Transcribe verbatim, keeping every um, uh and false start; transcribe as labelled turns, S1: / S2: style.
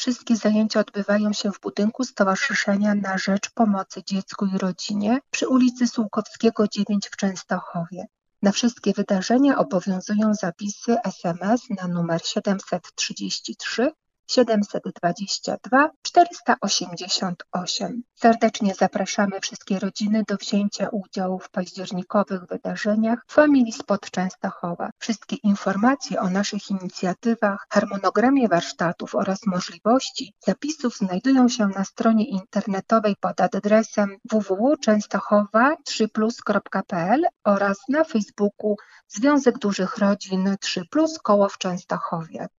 S1: Wszystkie zajęcia odbywają się w budynku Stowarzyszenia na Rzecz Pomocy Dziecku i Rodzinie przy ulicy Sułkowskiego dziewięć w Częstochowie. Na wszystkie wydarzenia obowiązują zapisy S M S na numer siedemset trzydzieści trzy siedemset dwadzieścia dwa czterysta osiemdziesiąt osiem. Serdecznie zapraszamy wszystkie rodziny do wzięcia udziału w październikowych wydarzeniach Family Spot Częstochowa. Wszystkie informacje o naszych inicjatywach, harmonogramie warsztatów oraz możliwości zapisów znajdują się na stronie internetowej pod adresem w w w kropka częstochowa trzy plus kropka p l oraz na Facebooku Związek Dużych Rodzin trzy plus Koło w Częstochowie.